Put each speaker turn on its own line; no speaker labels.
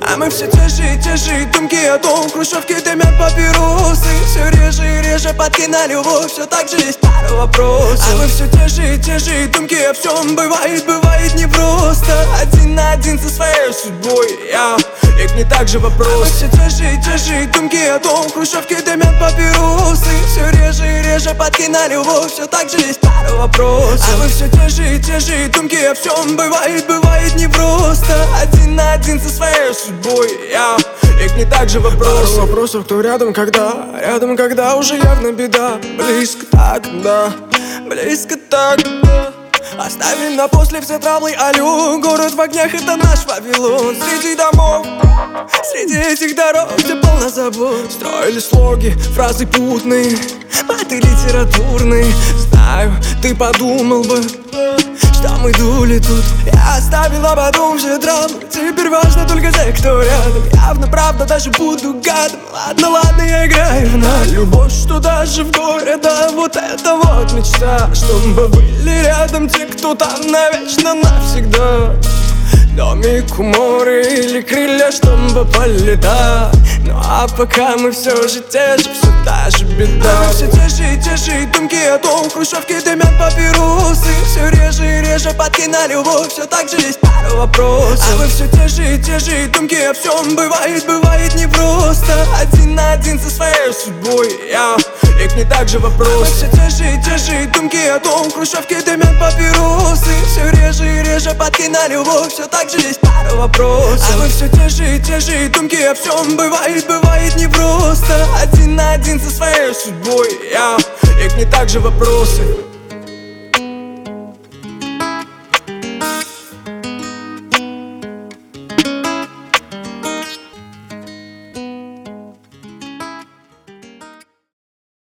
А мы все те же думки о том, в хрущевке дымят папиросы. Все реже и реже падки на любовь, все так же есть пара вопросов. А мы все те же думки о всем, бывает непросто. Один на один со своей судьбой, их не так же вопросы. А мы все те же думки о том, в хрущевке дымят папиросы. Все реже и реже падки на любовь, все так же есть пара вопросов. А мы все те же думки о всем, бывает непросто. Один на один со своей судьбой, их не так же вопросы. Пару вопросов, кто рядом, когда уже явно беда. Близко так, да, близко так, да. Оставим на после все травлы, алло. Город в огнях, это наш Вавилон. Среди домов, среди этих дорог, где полно забот. Строили слоги, фразы путные, маты литературные. Знаю, ты подумал бы, что мы дули тут. Я оставила потом все драмы. Теперь важно только те, кто рядом. Явно правда, даже буду гадом. Ладно, я играю на любовь, что даже в горе. Да, вот это вот мечта, чтобы были рядом те, кто там навечно, навсегда. Домик у моря или крылья, чтобы полетать. Ну а пока мы все же те же, все та же беда. А мы все те же думки о том, в хрущевке дымят папиросы. Все реже и реже падки на любовь, все так же есть пара вопросов. А мы все те же думки о всем, бывает непросто. Один на один со своей судьбой, их не так же вопросы. А мы все те же думки о том, в хрущевке дымят папиросы. Все реже и реже падки на любовь, все так же есть пара вопросов. А мы все те же думки о всем, бывает непросто. Один на один со своей судьбой, их не так же вопросы.